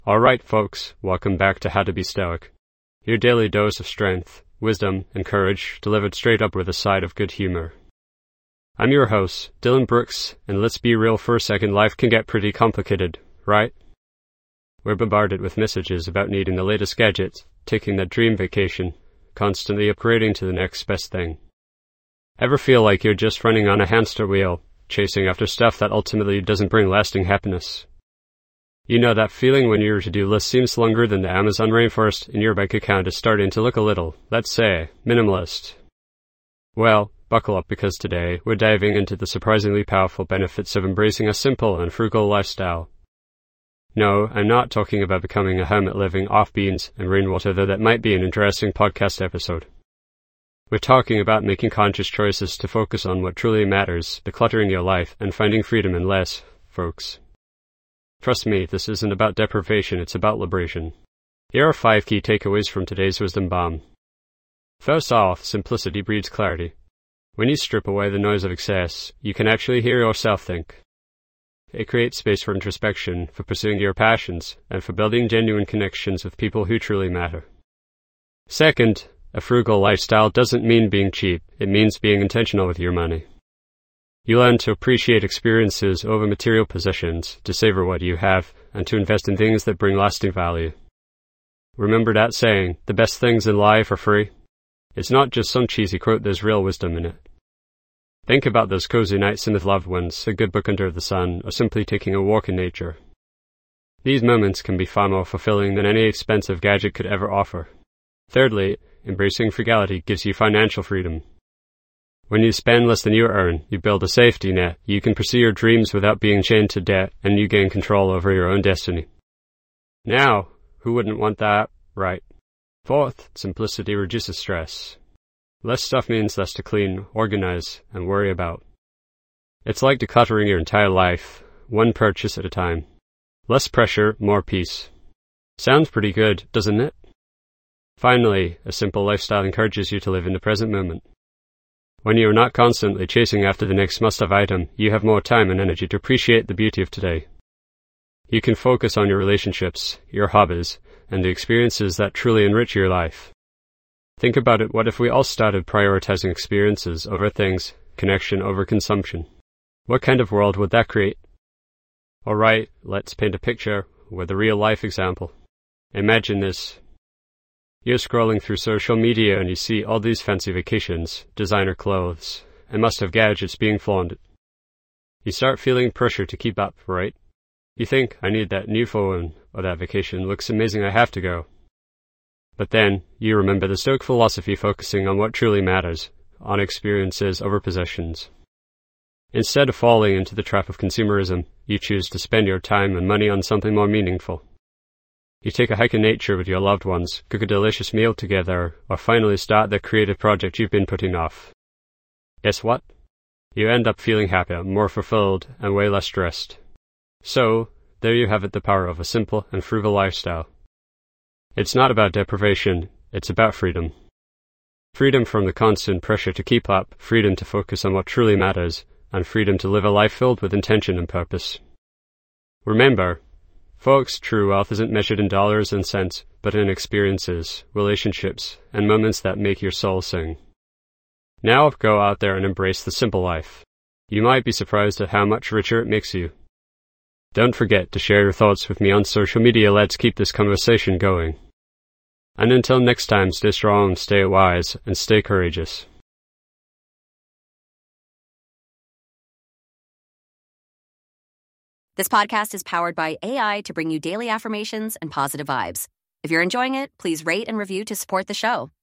Alright folks, welcome back to How to Be Stoic. Your daily dose of strength, wisdom, and courage delivered straight up with a side of good humor. I'm your host, Dylan Brooks, and let's be real for a second, life can get pretty complicated, right? We're bombarded with messages about needing the latest gadgets, taking that dream vacation, constantly upgrading to the next best thing. Ever feel like you're just running on a hamster wheel, chasing after stuff that ultimately doesn't bring lasting happiness? You know that feeling when your to-do list seems longer than the Amazon rainforest and your bank account is starting to look a little, let's say, minimalist. Well, buckle up because today we're diving into the surprisingly powerful benefits of embracing a simple and frugal lifestyle. No, I'm not talking about becoming a hermit living off beans and rainwater, though that might be an interesting podcast episode. We're talking about making conscious choices to focus on what truly matters, decluttering your life, and finding freedom in less, folks. Trust me, this isn't about deprivation, it's about liberation. Here are 5 key takeaways from today's wisdom bomb. First off, simplicity breeds clarity. When you strip away the noise of excess, you can actually hear yourself think. It creates space for introspection, for pursuing your passions, and for building genuine connections with people who truly matter. Second, a frugal lifestyle doesn't mean being cheap, it means being intentional with your money. You learn to appreciate experiences over material possessions, to savor what you have, and to invest in things that bring lasting value. Remember that saying, the best things in life are free? It's not just some cheesy quote, there's real wisdom in it. Think about those cozy nights in with loved ones, a good book under the sun, or simply taking a walk in nature. These moments can be far more fulfilling than any expensive gadget could ever offer. Thirdly, embracing frugality gives you financial freedom. When you spend less than you earn, you build a safety net, you can pursue your dreams without being chained to debt, and you gain control over your own destiny. Now, who wouldn't want that, right? Fourth, simplicity reduces stress. Less stuff means less to clean, organize, and worry about. It's like decluttering your entire life, one purchase at a time. Less pressure, more peace. Sounds pretty good, doesn't it? Finally, a simple lifestyle encourages you to live in the present moment. When you are not constantly chasing after the next must-have item, you have more time and energy to appreciate the beauty of today. You can focus on your relationships, your hobbies, and the experiences that truly enrich your life. Think about it, what if we all started prioritizing experiences over things, connection over consumption? What kind of world would that create? Alright, let's paint a picture with a real-life example. Imagine this. You're scrolling through social media and you see all these fancy vacations, designer clothes, and must-have gadgets being flaunted. You start feeling pressure to keep up, right? You think, I need that new phone, or that vacation looks amazing, I have to go. But then, you remember the Stoic philosophy focusing on what truly matters, on experiences over possessions. Instead of falling into the trap of consumerism, you choose to spend your time and money on something more meaningful. You take a hike in nature with your loved ones, cook a delicious meal together, or finally start that creative project you've been putting off. Guess what? You end up feeling happier, more fulfilled, and way less stressed. So, there you have it, the power of a simple and frugal lifestyle. It's not about deprivation, it's about freedom. Freedom from the constant pressure to keep up, freedom to focus on what truly matters, and freedom to live a life filled with intention and purpose. Remember, folks, true wealth isn't measured in dollars and cents, but in experiences, relationships, and moments that make your soul sing. Now go out there and embrace the simple life. You might be surprised at how much richer it makes you. Don't forget to share your thoughts with me on social media. Let's keep this conversation going. And until next time, stay strong, stay wise, and stay courageous. This podcast is powered by AI to bring you daily affirmations and positive vibes. If you're enjoying it, please rate and review to support the show.